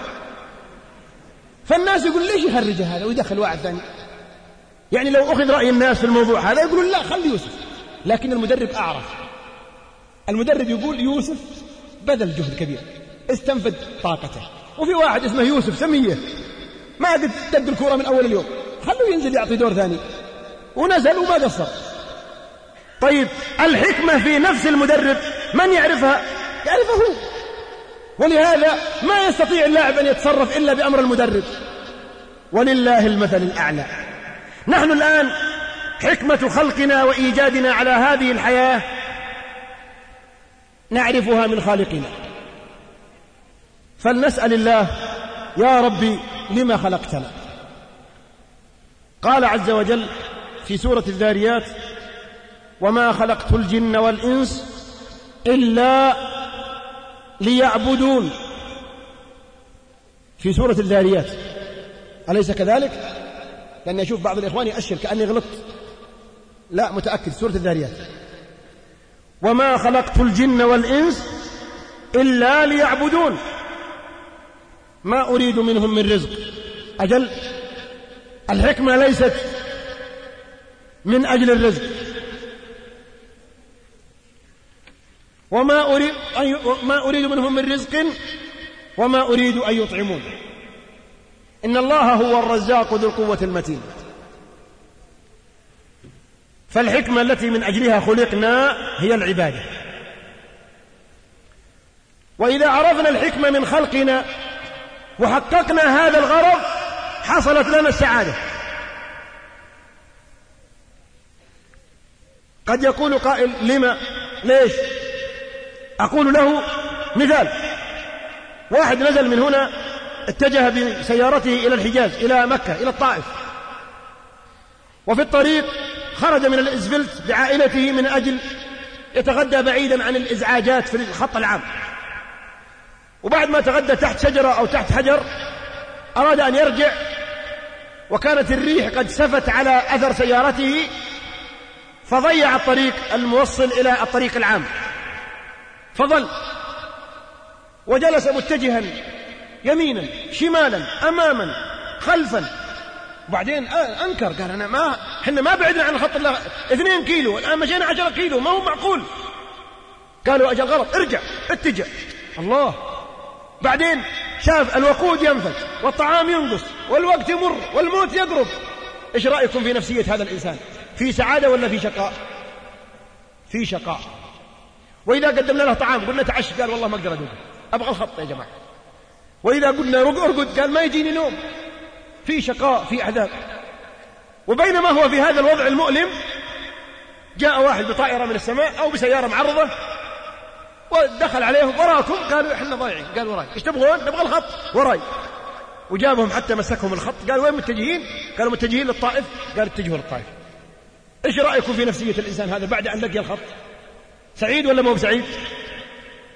فالناس يقول ليش يخرج هذا ويدخل واحد ثاني؟ يعني لو أخذ رأي الناس في الموضوع هذا يقولون لا خلي يوسف، لكن المدرب أعرف. المدرب يقول يوسف بذل جهد كبير، استنفد طاقته، وفي واحد اسمه يوسف سمية ما قد دق الكرة من أول اليوم، خلوه ينزل يعطي دور ثاني، ونزل وما قصر. طيب الحكمة في نفس المدرب من يعرفها؟ يعرفه هو، ولهذا ما يستطيع اللاعب أن يتصرف إلا بأمر المدرب، ولله المثل الأعلى. نحن الآن حكمة خلقنا وإيجادنا على هذه الحياة نعرفها من خالقنا، فلنسأل الله يا ربي لما خلقتنا. قال عز وجل في سورة الذاريات وما خلقت الجن والإنس إلا ليعبدون، في سورة الذاريات، أليس كذلك؟ لأني أشوف بعض الإخوان يأشر كأني غلطت، لا متأكد سورة الذاريات وما خلقت الجن والإنس إلا ليعبدون ما أريد منهم من رزق. أجل الحكمة ليست من أجل الرزق، ما أريد منهم من رزق وما أريد أن يطعمون، إن الله هو الرزاق ذو القوة المتين. فالحكمة التي من أجلها خلقنا هي العبادة، وإذا عرفنا الحكمة من خلقنا وحققنا هذا الغرض حصلت لنا السعادة. قد يقول قائل لما؟ ليش؟ أقول له مثال. واحد نزل من هنا اتجه بسيارته إلى الحجاز، إلى مكة، إلى الطائف، وفي الطريق خرج من الإسفلت بعائلته من أجل يتغدى بعيدا عن الإزعاجات في الخط العام، وبعد ما تغدى تحت شجرة أو تحت حجر أراد أن يرجع، وكانت الريح قد سفت على أثر سيارته فضيع الطريق الموصل إلى الطريق العام، فظل وجلس متجها يمينا شمالا أماما خلفا. وبعدين أنكر، قال إحنا ما بعدنا عن خط 2 كيلو، الآن مشينا 10 كيلو، ما هو معقول. قالوا أجل غلط، ارجع اتجه. الله. بعدين شاف الوقود ينفد والطعام ينقص والوقت يمر والموت يقرب. إيش رأيكم في نفسية هذا الإنسان؟ في سعادة ولا في شقاء؟ في شقاء. وإذا قدمنا له طعام قلنا تعش، قال والله ما أقدر أقول، أبغى الخط يا جماعة. وإذا قلنا ارقد قال ما يجيني نوم. في شقاء، في عذاب. وبينما هو في هذا الوضع المؤلم جاء واحد بطائرة من السماء أو بسيارة معرضة ودخل عليهم، وراكم؟ قالوا إحنا ضايعين. قال وراي. إيش تبغون؟ نبغى الخط، وراي. وجابهم حتى مسكهم الخط. قالوا وين متجهين؟ قالوا متجهين للطائف. قال اتجهوا للطائف. إيش رأيكم في نفسية الإنسان هذا بعد أن لقي الخط؟ سعيد ولا مو سعيد؟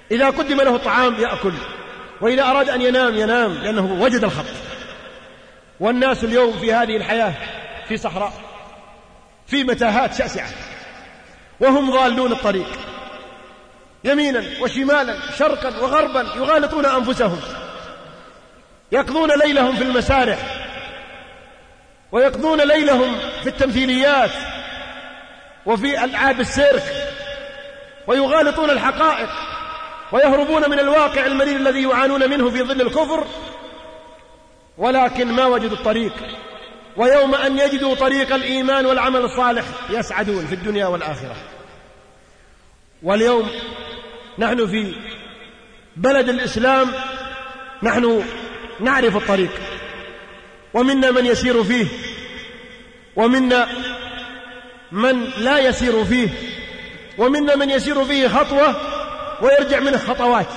إذا قدم له الطعام يأكل، وإذا أراد أن ينام ينام لأنه وجد الخط. والناس اليوم في هذه الحياة في صحراء، في متاهات شاسعة، وهم ضالون الطريق يمينا وشمالا شرقا وغربا، يغالطون أنفسهم، يقضون ليلهم في المسارح، ويقضون ليلهم في التمثيليات وفي ألعاب السيرك، ويغالطون الحقائق، ويهربون من الواقع المرير الذي يعانون منه في ظل الكفر، ولكن ما وجدوا الطريق. ويوم أن يجدوا طريق الإيمان والعمل الصالح يسعدون في الدنيا والآخرة. واليوم نحن في بلد الإسلام، نحن نعرف الطريق، ومنا من يسير فيه، ومنا من لا يسير فيه، ومنا من يسير فيه خطوة ويرجع منه خطوات.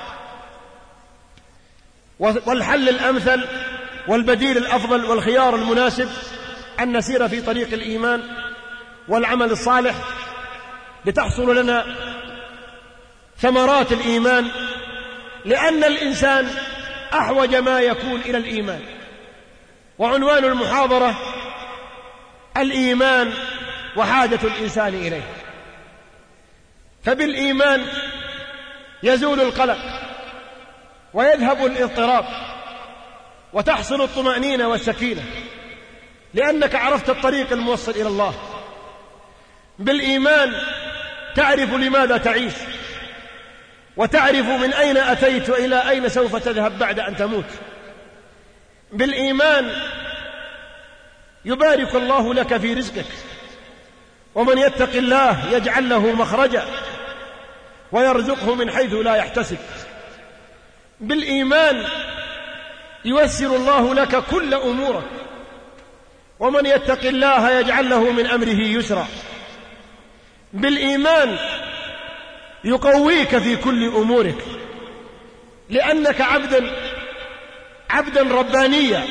والحل الأمثل والبديل الأفضل والخيار المناسب أن نسير في طريق الإيمان والعمل الصالح لتحصل لنا ثمرات الإيمان، لأن الإنسان أحوج ما يكون إلى الإيمان. وعنوان المحاضرة الإيمان وحاجة الإنسان إليه. فبالإيمان يزول القلق ويذهب الاضطراب وتحصل الطمأنينة والسكينة، لأنك عرفت الطريق الموصل إلى الله. بالإيمان تعرف لماذا تعيش، وتعرف من أين أتيت وإلى أين سوف تذهب بعد أن تموت. بالإيمان يبارك الله لك في رزقك، ومن يتق الله يجعل له مخرجا ويرزقه من حيث لا يحتسب. بالإيمان ييسر الله لك كل أمورك، ومن يتق الله يجعل له من أمره يسرا. بالإيمان يقويك في كل أمورك، لأنك عبدا ربانيا،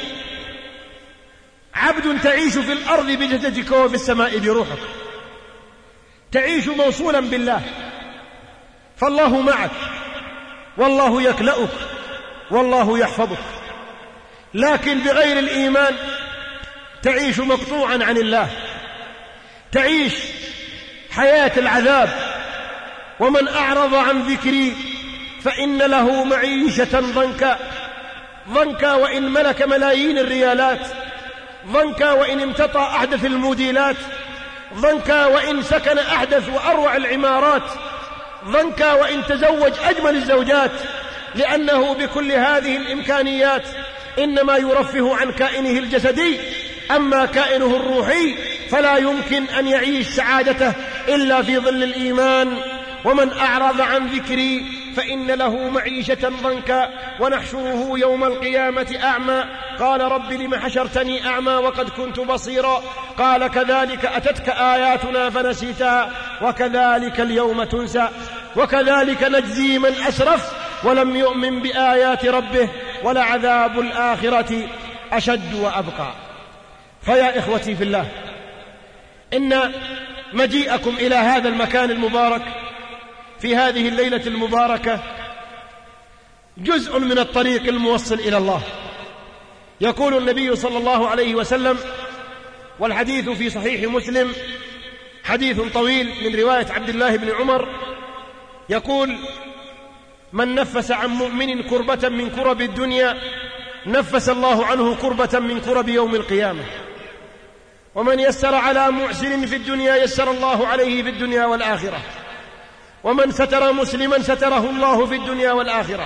عبد تعيش في الأرض بجسدك وفي السماء بروحك، تعيش موصولا بالله، فالله معك والله يكلأك والله يحفظك. لكن بغير الإيمان تعيش مقطوعا عن الله، تعيش حياة العذاب. ومن أعرض عن ذكري فإن له معيشة ضنكا وإن ملك ملايين الريالات، ضنكا وإن امتطى أحدث الموديلات، ضنكا وإن سكن أحدث وأروع العمارات، ضنكا وإن تزوج أجمل الزوجات، لأنه بكل هذه الإمكانيات إنما يرفه عن كائنه الجسدي. أما كائنه الروحي فلا يمكن أن يعيش سعادته إلا في ظل الإيمان. ومن أعرض عن ذكري فإن له معيشة ضنكا ونحشره يوم القيامة أعمى قال رب لم حشرتني أعمى وقد كنت بصيرا قال كذلك أتتك آياتنا فنسيتها وكذلك اليوم تنسى وكذلك نجزي من أسرف ولم يؤمن بآيات ربه ولعذاب الآخرة أشد وأبقى. فيا إخوتي في الله، إن مجيئكم إلى هذا المكان المبارك في هذه الليلة المباركة جزء من الطريق الموصل إلى الله. يقول النبي صلى الله عليه وسلم، والحديث في صحيح مسلم، حديث طويل من رواية عبد الله بن عمر، يقول: من نفس عن مؤمن كربة من كرب الدنيا نفس الله عنه كربة من كرب يوم القيامة، ومن يسر على معسر في الدنيا يسر الله عليه في الدنيا والآخرة، ومن ستر مسلما ستره الله في الدنيا والآخرة،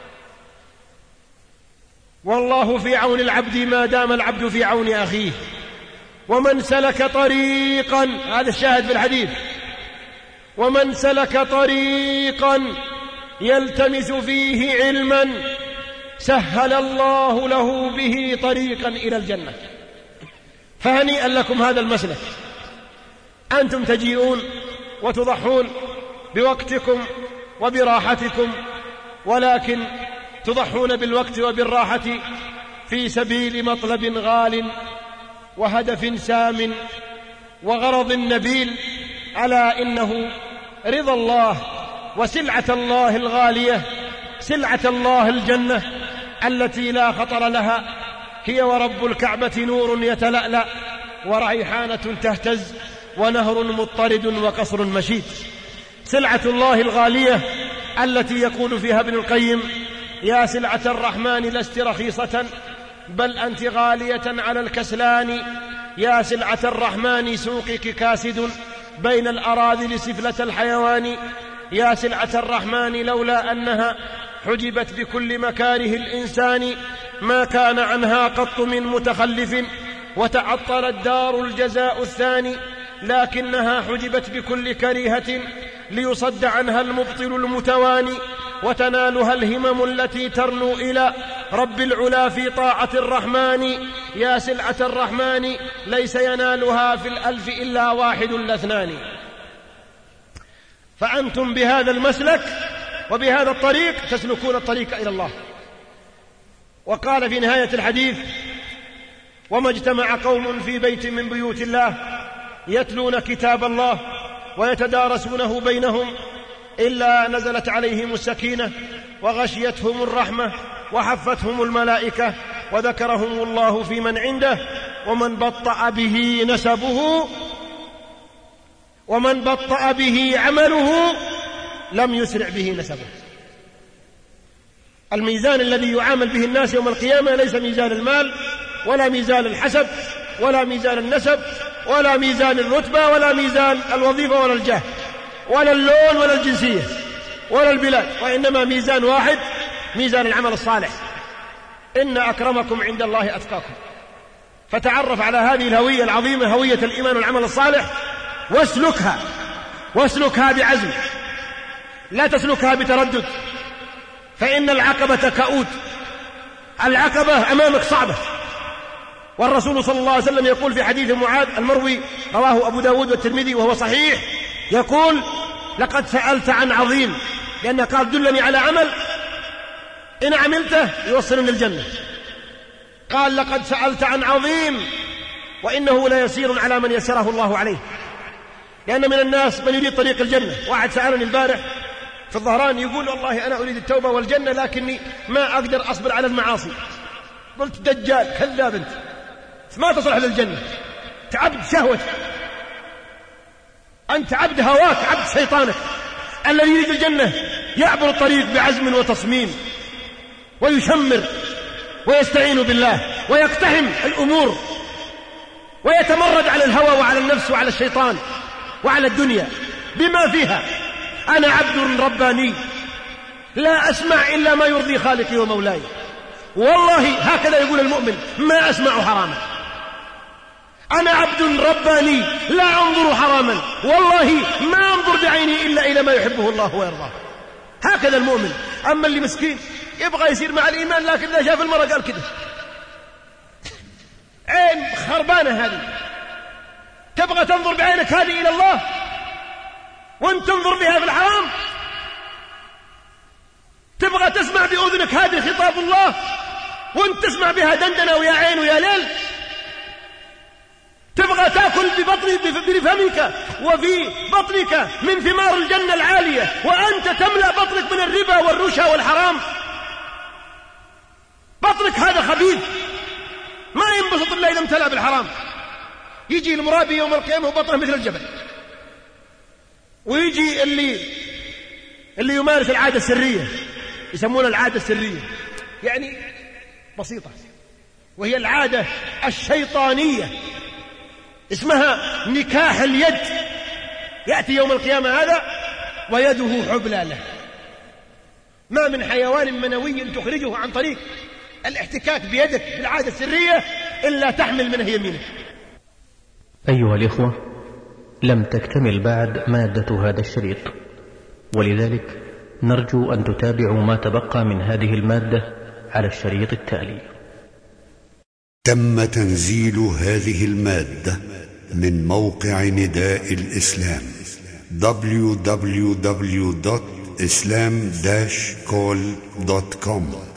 والله في عون العبد ما دام العبد في عون أخيه، ومن سلك طريقا، هذا الشاهد في الحديث، ومن سلك طريقا يلتمس فيه علما سهل الله له به طريقا إلى الجنة. فهنيئا لكم هذا المسلك، أنتم تجيئون وتضحون بوقتكم وبراحتكم، ولكن تضحون بالوقت وبالراحة في سبيل مطلب غال وهدف سام وغرض نبيل، ألا إنه رضا الله وسلعة الله الغالية سلعة الله الجنة التي لا خطر لها، هي ورب الكعبة نور يتلألأ وريحانة تهتز ونهر مضطرد وقصر مشيد. سلعة الله الغالية التي يقول فيها ابن القيم: يا سلعة الرحمن لست رخيصة بل أنت غالية على الكسلان، يا سلعة الرحمن سوقك كاسد بين الأراذل سفلة الحيوان، يا سلعة الرحمن لولا أنها حجبت بكل مكاره الإنسان ما كان عنها قط من متخلف وتعطلت دار الجزاء الثاني، لكنها حجبت بكل كريهة ليصد عنها المبطل المتواني، وتنالها الهمم التي ترنو إلى رب العلا في طاعة الرحمن، يا سلعة الرحمن ليس ينالها في الألف إلا واحد لاثنان. فأنتم بهذا المسلك وبهذا الطريق تسلكون الطريق إلى الله. وقال في نهاية الحديث: وما اجتمع قوم في بيت من بيوت الله يتلون كتاب الله ويتدارسونه بينهم إلا نزلت عليهم السكينة وغشيتهم الرحمة وحفتهم الملائكة وذكرهم الله في من عنده، ومن بطأ به نسبه ومن بطأ به عمله لم يسرع به نسبه. الميزان الذي يعامل به الناس يوم القيامة ليس ميزان المال ولا ميزان الحسب ولا ميزان النسب ولا ميزان الرتبة ولا ميزان الوظيفة ولا الجاه ولا اللون ولا الجنسية ولا البلاد، وإنما ميزان واحد، ميزان العمل الصالح. إن أكرمكم عند الله أتقاكم. فتعرف على هذه الهوية العظيمة، هوية الإيمان والعمل الصالح، واسلكها بعزم، لا تسلكها بتردد، فإن العقبة كؤود، العقبة أمامك صعبة. والرسول صلى الله عليه وسلم يقول في حديث معاذ المروي رواه أبو داود والترمذي وهو صحيح، يقول: لقد سألت عن عظيم، لأنه قال: دلني على عمل إن عملته يوصلني الجنة. قال: لقد سألت عن عظيم وإنه ليسير على من يسره الله عليه. لأن من الناس من يريد طريق الجنة. واحد سألني البارح في الظهران يقول: والله أنا أريد التوبة والجنة لكني ما أقدر أصبر على المعاصي. قلت: دجال، كذاب أنت، ما تصلح للجنة، أنت عبد شهوتك، أنت عبد هواك، عبد شيطانك. الذي يريد الجنة يعبر الطريق بعزم وتصميم ويشمر ويستعين بالله ويقتحم الأمور ويتمرد على الهوى وعلى النفس وعلى الشيطان وعلى الدنيا بما فيها. أنا عبد رباني لا أسمع إلا ما يرضي خالقي ومولاي، والله هكذا يقول المؤمن: ما أسمع حراما. أنا عبد رباني لا أنظر حراما، والله ما أنظر بعيني إلا إلى ما يحبه الله ويرضاه. هكذا المؤمن. أما اللي مسكين يبغى يصير مع الإيمان لكن إذا شاف المرأة قال كده، عين خربانة هذه. تبغى تنظر بعينك هذه إلى الله وانت تنظر بها في الحرام؟ تبغى تسمع بأذنك هذه خطاب الله وانت تسمع بها دندنة ويا عين ويا ليل؟ تبغى تأكل بفمك وفي بطنك من ثمار الجنة العالية وأنت تملأ بطنك من الربا والرشا والحرام؟ بطنك هذا خبيث ما ينبسط إلا إذا امتلأ بالحرام. يجي المرابي يوم القيامة وبطنه مثل الجبل، ويجي اللي يمارس العادة السرية، يسمونها العادة السرية، يعني بسيطة، وهي العادة الشيطانية، اسمها نكاح اليد. يأتي يوم القيامة هذا ويده حبلى له. ما من حيوان منوي تخرجه عن طريق الاحتكاك بيدك بالعادة السرية إلا تحمل منه يمينك. أيها الإخوة، لم تكتمل بعد مادة هذا الشريط، ولذلك نرجو أن تتابعوا ما تبقى من هذه المادة على الشريط التالي. تم تنزيل هذه المادة من موقع نداء الإسلام www.islam-call.com